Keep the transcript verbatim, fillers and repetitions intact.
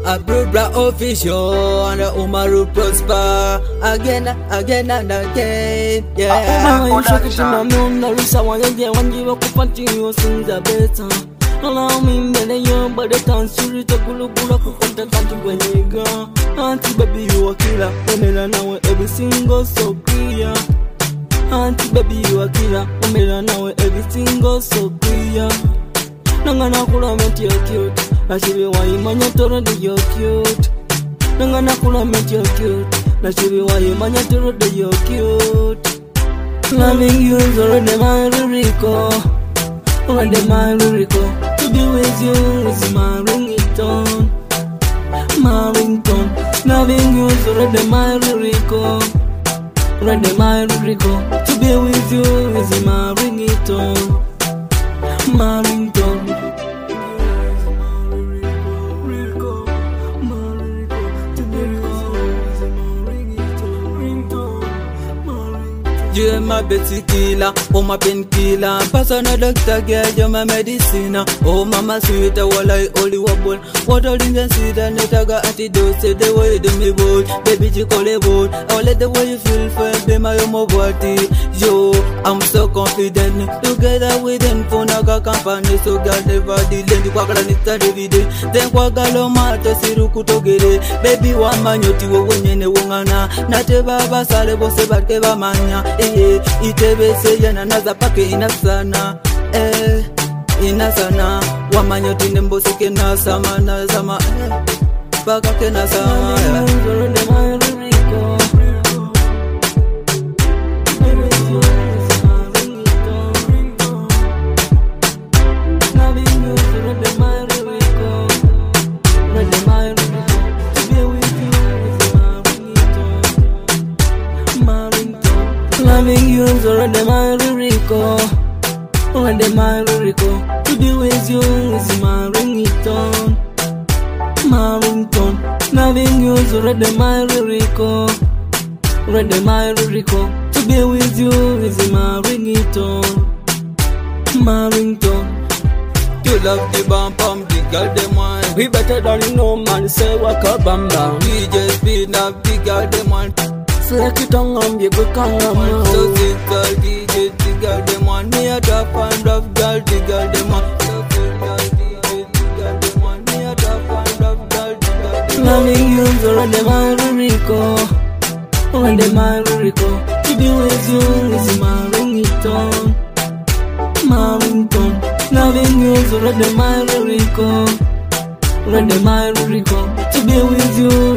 Abrubra official and Umaru prosper again, again and again. Yeah. I'm shocked to my moon. The reason why you want you to continue things are better. Allow me to you, but the dance you read a good look of the country when you go. Auntie baby, you a killer. When I know everything goes so clear. Auntie baby, you a killer. When I know everything goes so clear. Nangana kula meti you're cute. Nashibi wa imanya toro de you're cute. Nangana kula meti you're cute. Nashibi wa imanya toro de you're cute. Loving you is already my Rico. Already my Rico. To be with you is my ringtone. My ringtone. Loving you is already my Rico. Already my Rico. To be with you is my ringtone. My ringtone. You're my Betsy killer, oh my painkiller. Personal doctor, girl, you're my medicine. Oh mama sweet, while I only wobble. What all in the seed and it I got antidote. Say the way you do me boy, baby you call it boy. I'll let the way you feel for be my own body. Yo, I'm so confident. Together with them for naga company, so girl never delay. The quack and it's a dividend. Then quagalo mata siruku togere. Baby one man yoti wo wenye wongana. Nate baba sale bose bakeba manya. Eh, itebe seyana naza pake inasana. Eh, inasana. Wamanyo tine mbosike na sama na sama. Eh, baka ke na sama. Loving you is already my Rico. Already my Rico. To be with you is my ringtone. My ringtone. Loving you is already my Rico. Already my Rico. To be with you is my ringtone. My ringtone. You love the bam bam, the girl them one. We better than you know man, say waka bam bam. We just speed up the girl them one. Select it on um, you go come on. So sick girl, D J, the girl them one. Me a drop and drop girl, the girl them one. So sick girl, D J, the girl them one. Me a drop and drop girl, the girl them one. Loving you is already my Rico. Already my Rico. To be with you is my ringtone. My ringtone. Loving you is already my Rico. Already my Rico. To be with you